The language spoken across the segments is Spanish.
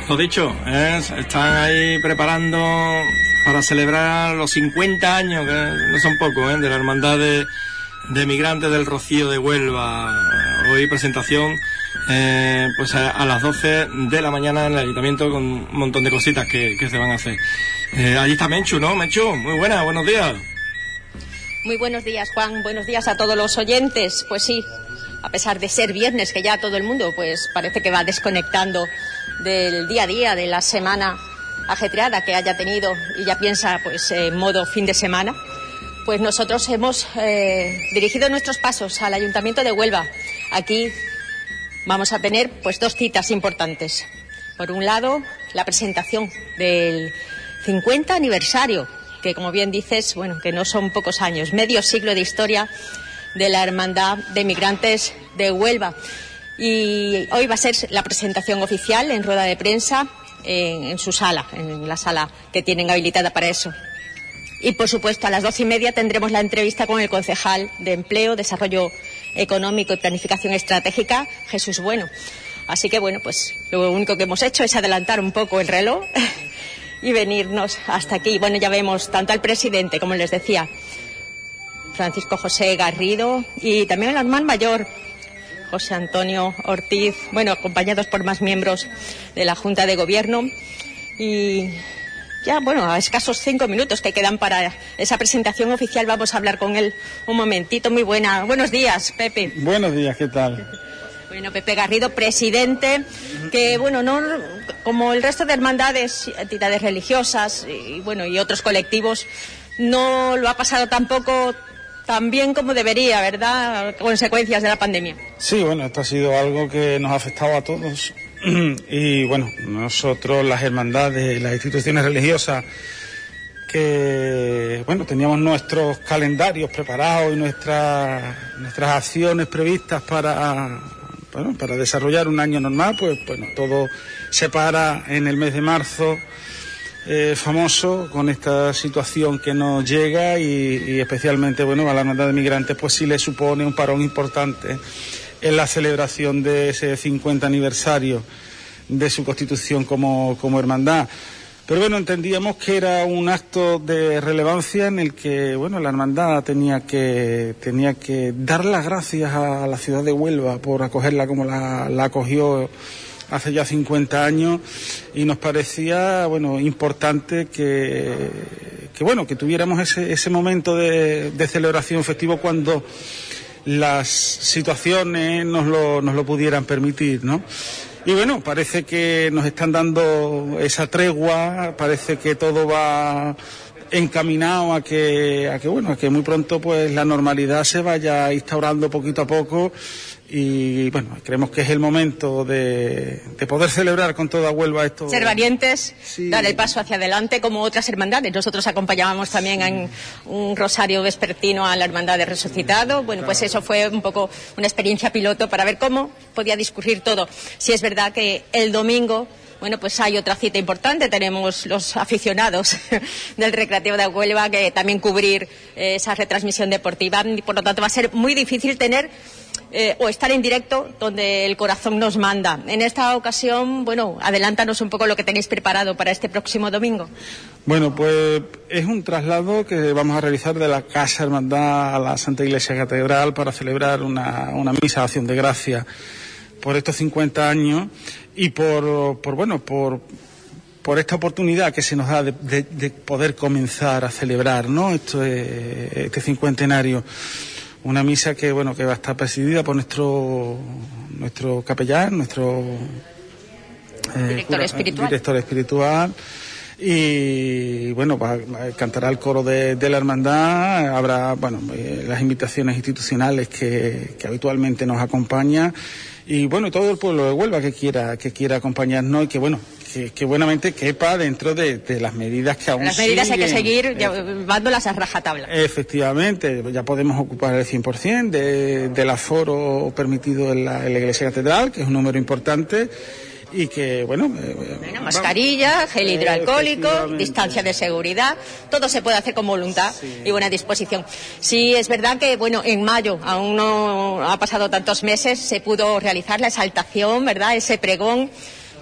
Lo dicho, están ahí preparando para celebrar los 50 años, que no son pocos, de la Hermandad de Migrantes del Rocío de Huelva. Hoy presentación pues a las 12 de la mañana en el Ayuntamiento, con un montón de cositas que se van a hacer. Allí está Menchu, ¿no? Menchu, muy buena, buenos días. Muy buenos días, Juan. Buenos días a todos los oyentes. Pues sí, a pesar de ser viernes, que ya todo el mundo pues parece que va desconectando del día a día, de la semana ajetreada que haya tenido y ya piensa pues en modo fin de semana, pues nosotros hemos dirigido nuestros pasos al Ayuntamiento de Huelva. Aquí vamos a tener pues dos citas importantes. Por un lado, la presentación del 50 aniversario, que como bien dices, bueno, que no son pocos años, medio siglo de historia de la Hermandad de Migrantes de Huelva. Y hoy va a ser la presentación oficial en rueda de prensa en su sala, en la sala que tienen habilitada para eso. Y por supuesto a las 12:30 tendremos la entrevista con el concejal de Empleo, Desarrollo Económico y Planificación Estratégica, Jesús Bueno. Así que bueno, pues lo único que hemos hecho es adelantar un poco el reloj y venirnos hasta aquí. Bueno, ya vemos tanto al presidente, como les decía, Francisco José Garrido, y también el hermano mayor, José Antonio Ortiz, bueno, acompañados por más miembros de la Junta de Gobierno. Y ya, bueno, a escasos 5 minutos que quedan para esa presentación oficial, vamos a hablar con él un momentito. Muy buenos días, Pepe. Buenos días, ¿qué tal? Bueno, Pepe Garrido, presidente, que bueno, no como el resto de hermandades, entidades religiosas y bueno, y otros colectivos, no lo ha pasado tampoco tan bien como debería, ¿verdad? Consecuencias de la pandemia. Sí, bueno, esto ha sido algo que nos ha afectado a todos y bueno, nosotros, las hermandades, las instituciones religiosas, que bueno, teníamos nuestros calendarios preparados y nuestras acciones previstas para desarrollar un año normal, pues bueno, todo se para en el mes de marzo, famoso, con esta situación que nos llega y especialmente, bueno, a la Hermandad de Migrantes pues sí le supone un parón importante en la celebración de ese 50 aniversario de su constitución como hermandad. Pero bueno, entendíamos que era un acto de relevancia en el que, bueno, la hermandad tenía que dar las gracias a la ciudad de Huelva por acogerla como la acogió hace ya 50 años, y nos parecía, bueno, importante que tuviéramos ese momento de celebración festivo cuando las situaciones nos lo pudieran permitir, ¿no? Y bueno, parece que nos están dando esa tregua, parece que todo va encaminado a que muy pronto pues la normalidad se vaya instaurando poquito a poco, y bueno, creemos que es el momento de poder celebrar con toda Huelva esto. Ser valientes, sí, dar el paso hacia adelante como otras hermandades. Nosotros acompañábamos también en un rosario vespertino a la Hermandad de Resucitado. Bueno, pues eso fue un poco una experiencia piloto para ver cómo podía discurrir todo. Si es verdad que el domingo, bueno, pues hay otra cita importante. Tenemos los aficionados del Recreativo de Huelva que también cubrir esa retransmisión deportiva, y por lo tanto va a ser muy difícil tener o estar en directo donde el corazón nos manda. En esta ocasión, bueno, adelántanos un poco lo que tenéis preparado para este próximo domingo. Bueno, pues es un traslado que vamos a realizar de la Casa Hermandad a la Santa Iglesia Catedral para celebrar una misa de acción de gracia por estos 50 años y por esta oportunidad que se nos da de poder comenzar a celebrar, ¿no? Este cincuentenario. Una misa que va a estar presidida por nuestro capellán, nuestro director espiritual, y bueno, cantará el coro de la hermandad. Habrá las invitaciones institucionales que habitualmente nos acompañan, y bueno, todo el pueblo de Huelva que quiera acompañarnos, y que buenamente quepa dentro de las medidas que aún las medidas hay que seguir llevándolas a rajatabla. Efectivamente, ya podemos ocupar el 100% del aforo permitido en la Iglesia Catedral, que es un número importante, y que, mascarilla, gel hidroalcohólico, distancia de seguridad, todo se puede hacer con voluntad y buena disposición. Sí, es verdad que, en mayo, aún no ha pasado tantos meses, se pudo realizar la exaltación, ¿verdad?, ese pregón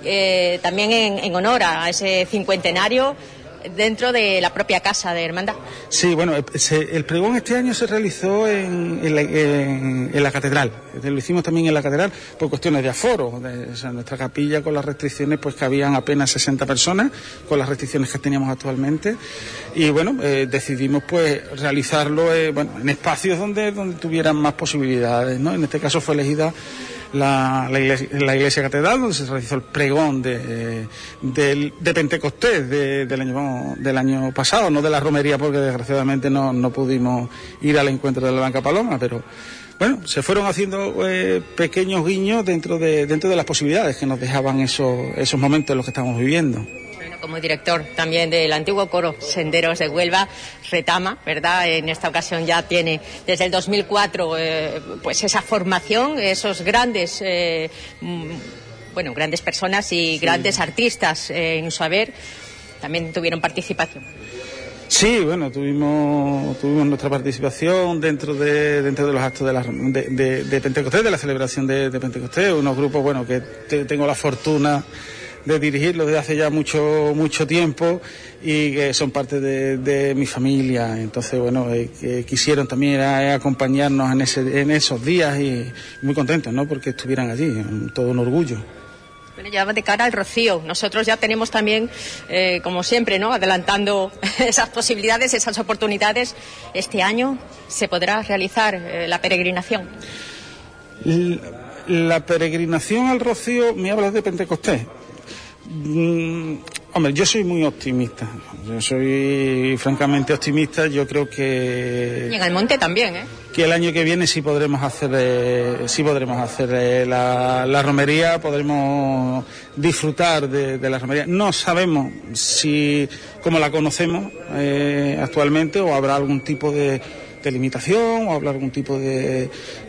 también en honor a ese cincuentenario dentro de la propia casa de Hermandad. Sí, bueno, el pregón este año se realizó en la catedral. Lo hicimos también en la catedral por cuestiones de aforo. O sea, nuestra capilla, con las restricciones, pues cabían apenas 60 personas, con las restricciones que teníamos actualmente. Y bueno, decidimos pues realizarlo en espacios donde tuvieran más posibilidades, ¿no? En este caso fue elegida la iglesia catedral, donde se realizó el pregón de Pentecostés del año pasado, no de la romería, porque desgraciadamente no pudimos ir al encuentro de la Blanca Paloma, pero bueno, se fueron haciendo pequeños guiños dentro de las posibilidades que nos dejaban esos momentos en los que estamos viviendo. Como director también del antiguo coro Senderos de Huelva, Retama, ¿verdad? En esta ocasión ya tiene desde el 2004 pues esa formación, esos grandes grandes personas y grandes artistas en su haber también tuvieron participación. Sí, bueno, tuvimos nuestra participación dentro de los actos de Pentecostés, de la celebración de Pentecostés, unos grupos, bueno, que tengo la fortuna de dirigirlo desde hace ya mucho tiempo y que son parte de mi familia. Entonces, bueno, quisieron también acompañarnos en esos días y muy contentos, ¿no?, porque estuvieran allí, todo un orgullo. Bueno, ya de cara al Rocío, nosotros ya tenemos también, como siempre, ¿no?, adelantando esas posibilidades, esas oportunidades. Este año se podrá realizar la peregrinación. La peregrinación al Rocío, me hablas de Pentecostés. Hombre, yo soy muy optimista. Yo soy francamente optimista. Yo creo que... Y en el monte también, ¿eh? Que el año que viene sí podremos hacer la romería, podremos disfrutar de la romería. No sabemos si, como la conocemos actualmente, o habrá algún tipo de limitación, o habrá algún tipo de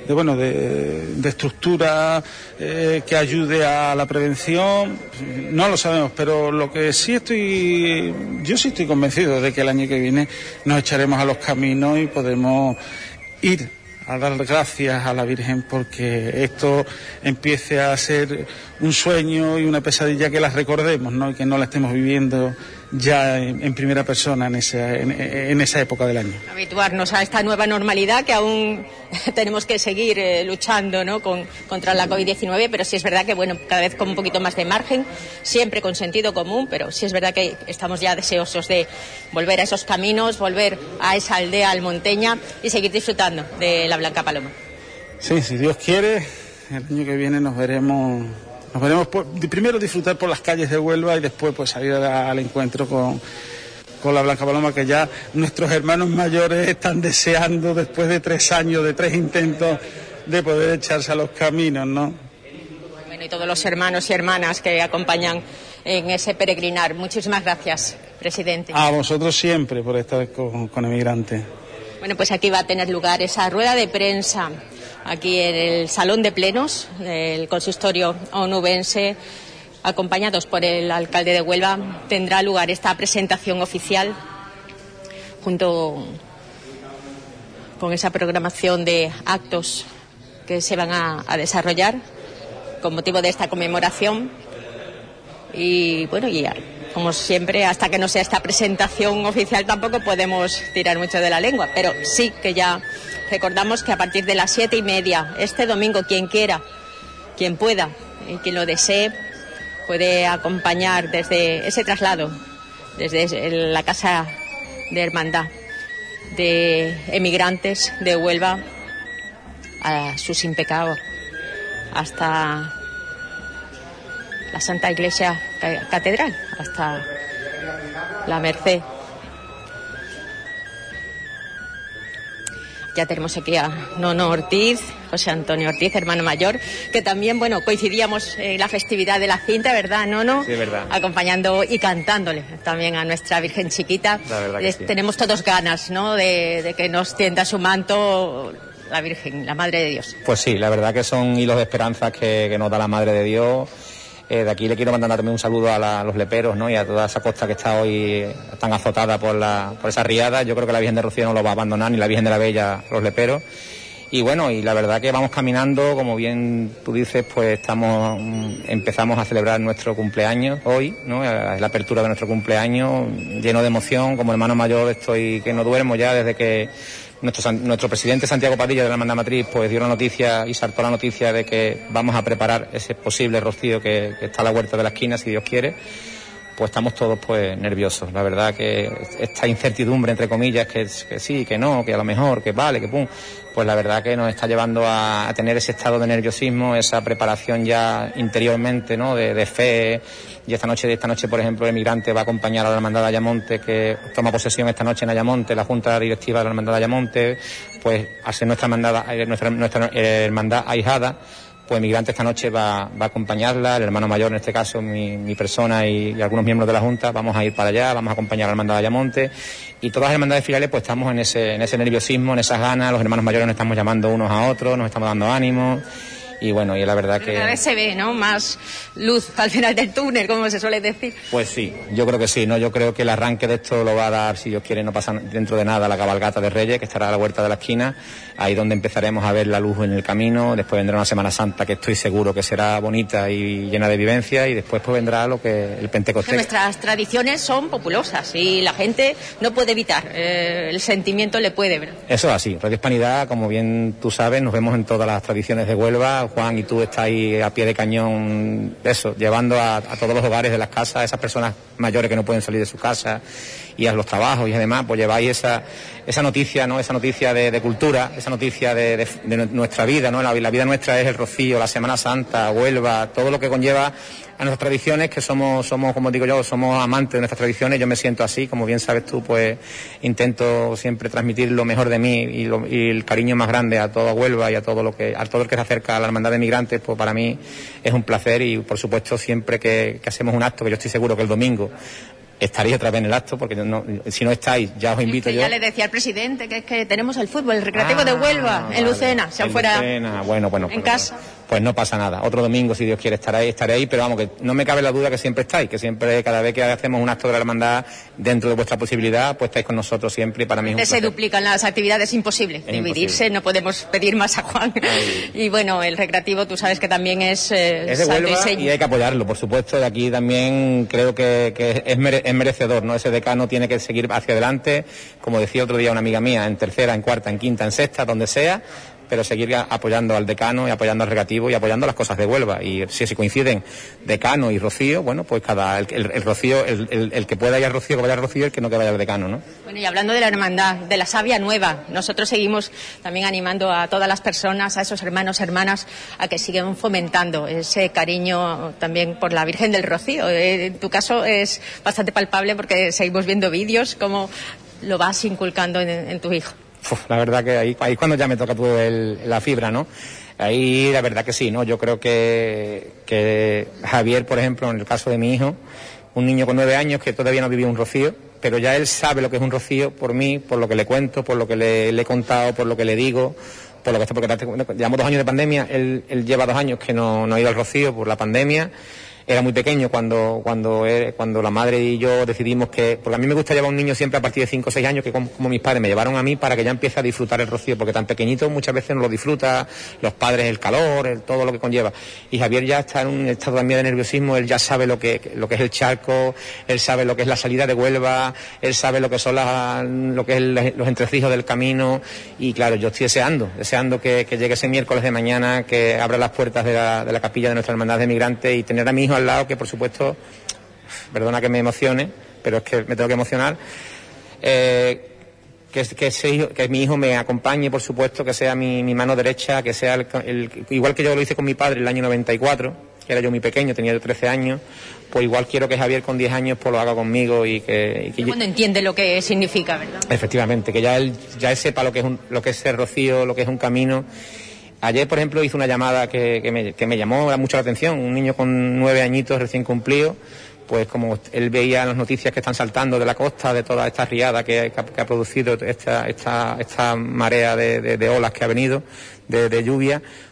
estructura que ayude a la prevención. No lo sabemos, pero lo que sí yo sí estoy convencido de que el año que viene nos echaremos a los caminos y podemos ir a dar gracias a la Virgen porque esto empiece a ser un sueño y una pesadilla, que la recordemos, ¿no?, y que no la estemos viviendo ya en primera persona en esa época del año. Habituarnos a esta nueva normalidad que aún tenemos que seguir luchando, ¿no?, contra la COVID-19, pero sí es verdad que, bueno, cada vez con un poquito más de margen, siempre con sentido común, pero sí es verdad que estamos ya deseosos de volver a esos caminos, volver a esa aldea almonteña y seguir disfrutando de la Blanca Paloma. Sí, si Dios quiere, el año que viene nos veremos primero disfrutar por las calles de Huelva y después pues salir al encuentro con la Blanca Paloma, que ya nuestros hermanos mayores están deseando, después de 3 años, de 3 intentos, de poder echarse a los caminos, ¿no? Bueno, y todos los hermanos y hermanas que acompañan en ese peregrinar. Muchísimas gracias, presidente. A vosotros siempre por estar con Emigrantes. Bueno, pues aquí va a tener lugar esa rueda de prensa, aquí en el Salón de Plenos del Consistorio onubense, acompañados por el alcalde de Huelva. Tendrá lugar esta presentación oficial junto con esa programación de actos que se van a desarrollar con motivo de esta conmemoración. Y bueno, como siempre, hasta que no sea esta presentación oficial tampoco podemos tirar mucho de la lengua, pero sí que ya recordamos que a partir de las 7:30 este domingo, quien quiera, quien pueda y quien lo desee, puede acompañar desde ese traslado, desde la Casa de Hermandad de Emigrantes de Huelva a su sin pecado hasta la Santa Iglesia Catedral, hasta la Merced. Ya tenemos aquí a Nono Ortiz, José Antonio Ortiz, hermano mayor, que también, bueno, coincidíamos en la festividad de la cinta, ¿verdad, Nono? Sí, verdad. Acompañando y cantándole también a nuestra Virgen Chiquita. La verdad que sí. Tenemos todos ganas, ¿no?, de que nos tienda su manto la Virgen, la Madre de Dios. Pues sí, la verdad que son hilos de esperanza que nos da la Madre de Dios. De aquí le quiero mandar también un saludo a los leperos, ¿no?, y a toda esa costa que está hoy tan azotada por esa riada. Yo creo que la Virgen de Rocío no lo va a abandonar, ni la Virgen de la Bella, los leperos. Y bueno, y la verdad que vamos caminando, como bien tú dices, pues empezamos a celebrar nuestro cumpleaños hoy, ¿no? La apertura de nuestro cumpleaños, lleno de emoción. Como hermano mayor estoy que no duermo ya desde que nuestro presidente Santiago Padilla de la Hermandad Matriz pues dio la noticia y saltó la noticia de que vamos a preparar ese posible rocío que está a la huerta de la esquina, si Dios quiere. Pues estamos todos pues nerviosos. La verdad que esta incertidumbre, entre comillas, que sí, que no, que a lo mejor, que vale, que pum, pues la verdad que nos está llevando a tener ese estado de nerviosismo, esa preparación ya interiormente, ¿no? De fe. Y esta noche, por ejemplo, el migrante va a acompañar a la Hermandad de Ayamonte, que toma posesión esta noche en Ayamonte, la Junta Directiva de la Hermandad de Ayamonte, pues hace nuestra hermandad ahijada. Pues Migrante esta noche va a acompañarla, el hermano mayor en este caso, mi persona y algunos miembros de la Junta, vamos a ir para allá, vamos a acompañar a la Hermandad de Ayamonte, y todas las hermandades filiales pues estamos en ese nerviosismo, en esas ganas, los hermanos mayores nos estamos llamando unos a otros, nos estamos dando ánimo. Y bueno, y la verdad que... Cada vez se ve, ¿no? Más luz al final del túnel, como se suele decir. Pues sí, yo creo que sí, ¿no? Yo creo que el arranque de esto lo va a dar, si Dios quiere, no pasa dentro de nada, la cabalgata de Reyes, que estará a la huerta de la esquina, ahí donde empezaremos a ver la luz en el camino. Después vendrá una Semana Santa que estoy seguro que será bonita y llena de vivencia, y después pues vendrá el Pentecostés. Nuestras tradiciones son populosas y la gente no puede evitar, el sentimiento le puede, ¿verdad? Eso es así. Radio Hispanidad, como bien tú sabes, nos vemos en todas las tradiciones de Huelva. Juan y tú estáis a pie de cañón, eso, llevando a todos los hogares de las casas, a esas personas mayores que no pueden salir de su casa y a los trabajos y además, pues lleváis esa noticia, ¿no? Esa noticia de cultura, esa noticia de nuestra vida, ¿no? La vida nuestra es el rocío, la Semana Santa, Huelva, todo lo que conlleva a nuestras tradiciones, que somos, como digo yo, somos amantes de nuestras tradiciones. Yo me siento así, como bien sabes tú, pues intento siempre transmitir lo mejor de mí y el cariño más grande a toda Huelva y a todo el que se acerca a la Hermandad de Migrantes. Pues para mí es un placer, y por supuesto siempre que hacemos un acto, que yo estoy seguro que el domingo estaréis otra vez en el acto, porque si no estáis, ya os invito yo. Ya le decía al presidente que es que tenemos el fútbol, el recreativo de Huelva, en Lucena, si fuera bueno, en casa. Pues no pasa nada. Otro domingo, si Dios quiere, estaré ahí, pero vamos, que no me cabe la duda que siempre estáis, que siempre, cada vez que hacemos un acto de la hermandad, dentro de vuestra posibilidad, pues estáis con nosotros siempre, y para mí es un placer. Se duplican las actividades, imposible dividirse, no podemos pedir más a Juan. Y bueno, el recreativo, tú sabes que también es de Huelva, y hay que apoyarlo, por supuesto. De aquí también creo que es merecedor, ¿no? Ese decano tiene que seguir hacia adelante, como decía otro día una amiga mía, en tercera, en cuarta, en quinta, en sexta, donde sea, pero seguir apoyando al decano y apoyando al recreativo y apoyando las cosas de Huelva. Y si coinciden decano y rocío, bueno, pues el rocío, el que pueda ir al rocío, que vaya al rocío, el que no, que vaya al decano, ¿no? Bueno, y hablando de la hermandad, de la savia nueva, nosotros seguimos también animando a todas las personas, a esos hermanos, hermanas, a que sigan fomentando ese cariño también por la Virgen del Rocío. En tu caso es bastante palpable, porque seguimos viendo vídeos, cómo lo vas inculcando en tu hijo. La verdad que ahí cuando ya me toca la fibra, ¿no? Ahí la verdad que sí, ¿no? Yo creo que Javier, por ejemplo, en el caso de mi hijo, un niño con 9 años que todavía no vivía un rocío, pero ya él sabe lo que es un rocío por mí, por lo que le cuento, por lo que le he contado, por lo que le digo, porque llevamos 2 años de pandemia. Él lleva 2 años que no ha ido al rocío por la pandemia. Era muy pequeño cuando la madre y yo decidimos porque a mí me gusta llevar a un niño siempre a partir de 5 o 6 años, que como mis padres me llevaron a mí, para que ya empiece a disfrutar el rocío, porque tan pequeñito muchas veces no lo disfruta, los padres, el calor, todo lo que conlleva. Y Javier ya está en un estado también de nerviosismo. Él ya sabe lo que es el charco, él sabe lo que es la salida de Huelva, él sabe lo que son los entresijos del camino. Y claro, yo estoy deseando que llegue ese miércoles de mañana, que abra las puertas de la capilla de nuestra Hermandad de Migrantes, y tener a mi hijo al lado, que por supuesto, perdona que me emocione, pero es que me tengo que emocionar, que mi hijo me acompañe, por supuesto, que sea mi mano derecha, que sea igual que yo lo hice con mi padre en el año 94, que era yo muy pequeño, tenía yo 13 años, pues igual quiero que Javier con 10 años pues lo haga conmigo, y que cuando entiende lo que significa, ¿verdad? Efectivamente, que ya él sepa lo que es el rocío, lo que es un camino. Ayer, por ejemplo, hizo una llamada que me llamó mucho la atención. Un niño con 9 añitos recién cumplido, pues como él veía las noticias que están saltando de la costa, de toda esta riada que ha producido esta marea de olas que ha venido, de lluvia,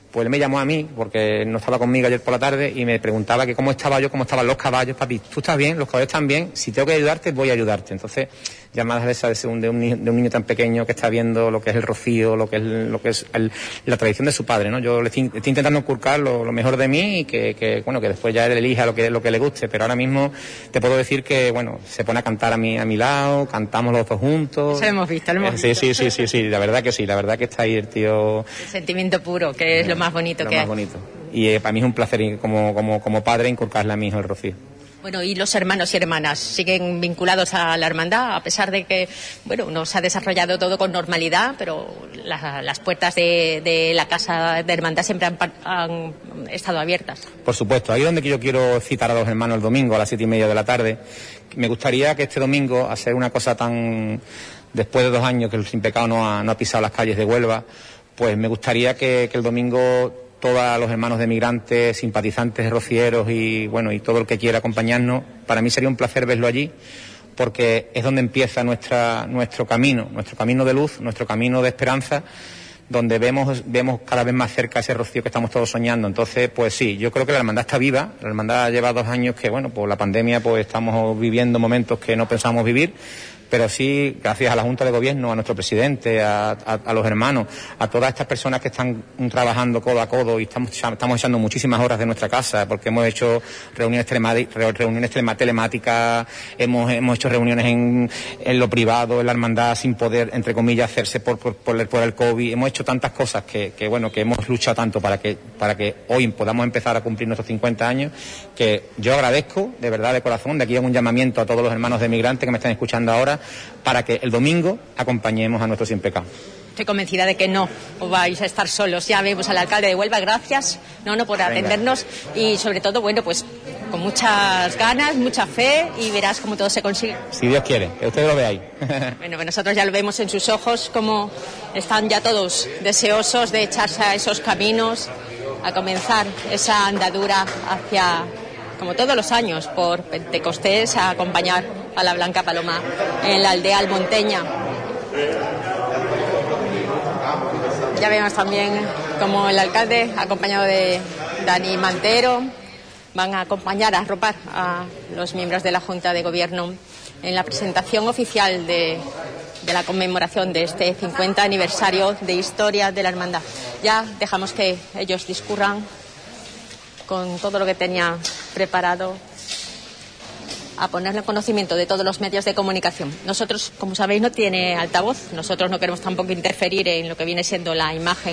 pues él me llamó a mí, porque no estaba conmigo ayer por la tarde, y me preguntaba que cómo estaba yo, cómo estaban los caballos. Papi, ¿tú estás bien? ¿Los caballos están bien? Si tengo que ayudarte, voy a ayudarte. Entonces, llamadas de esas de un niño tan pequeño que está viendo lo que es el rocío, lo que es la tradición de su padre, ¿no? Yo le estoy intentando inculcar lo mejor de mí y que después ya él elija lo que le guste, pero ahora mismo te puedo decir que, bueno, se pone a cantar a mi lado, cantamos los dos juntos. Eso lo hemos visto. Sí, la verdad que está ahí el tío. El sentimiento puro, que es lo más bonito que hay. Y para mí es un placer como padre inculcarle a mi hijo el rocío. Bueno, ¿y los hermanos y hermanas siguen vinculados a la hermandad? A pesar de que, bueno, no se ha desarrollado todo con normalidad, pero las puertas de la casa de hermandad siempre han estado abiertas. Por supuesto, ahí es donde yo quiero citar a los hermanos el domingo a las 7:30 de la tarde. Me gustaría que este domingo, hacer una cosa tan... Después de 2 años que el Sin Pecado no ha pisado las calles de Huelva, pues me gustaría que el domingo todos los hermanos de migrantes, simpatizantes, rocieros y todo el que quiera acompañarnos, para mí sería un placer verlo allí, porque es donde empieza nuestro camino de luz, nuestro camino de esperanza, donde vemos cada vez más cerca ese rocío que estamos todos soñando. Entonces, pues sí, yo creo que la hermandad está viva. La hermandad lleva 2 años que, por la pandemia, pues estamos viviendo momentos que no pensamos vivir, pero sí, gracias a la Junta de Gobierno, a nuestro presidente, a los hermanos, a todas estas personas que están trabajando codo a codo, y estamos echando muchísimas horas de nuestra casa, porque hemos hecho reuniones telemáticas, hemos hecho reuniones en lo privado, en la hermandad, sin poder, entre comillas, hacerse por el COVID. Hemos hecho tantas cosas que hemos luchado tanto para que hoy podamos empezar a cumplir nuestros 50 años, que yo agradezco, de verdad, de corazón. De aquí hago un llamamiento a todos los hermanos de migrantes que me están escuchando ahora, para que el domingo acompañemos a nuestro Sin Pecado. Estoy convencida de que no os vais a estar solos. Ya vemos al alcalde de Huelva, gracias, por atendernos, y sobre todo, pues con muchas ganas, mucha fe, y verás cómo todo se consigue. Si Dios quiere, que ustedes lo veáis. Bueno, pues nosotros ya lo vemos en sus ojos, como están ya todos deseosos de echarse a esos caminos, a comenzar esa andadura hacia, como todos los años, por Pentecostés, a acompañar a la Blanca Paloma en la aldea almonteña. Ya vemos también como el alcalde, acompañado de Dani Mantero, van a acompañar, a arropar a los miembros de la Junta de Gobierno en la presentación oficial de la conmemoración de este 50 aniversario de historia de la hermandad. Ya dejamos que ellos discurran con todo lo que tenía preparado, a ponerlo en conocimiento de todos los medios de comunicación. Nosotros, como sabéis, no tiene altavoz. Nosotros no queremos tampoco interferir en lo que viene siendo la imagen.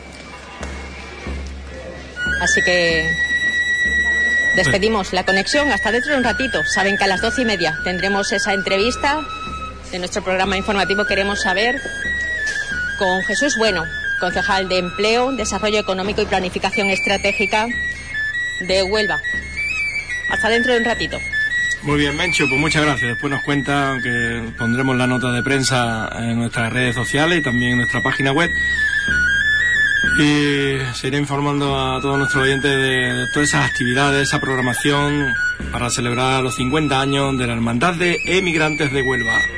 Así que despedimos la conexión hasta dentro de un ratito. Saben que a las 12:30 tendremos esa entrevista de nuestro programa informativo Queremos Saber con Jesús Bueno, concejal de Empleo, Desarrollo Económico y Planificación Estratégica de Huelva. Hasta dentro de un ratito. Muy bien, Mencho, pues muchas gracias. Después nos cuenta que pondremos la nota de prensa en nuestras redes sociales y también en nuestra página web. Y se irá informando a todos nuestros oyentes de todas esas actividades, esa programación para celebrar los 50 años de la Hermandad de Emigrantes de Huelva.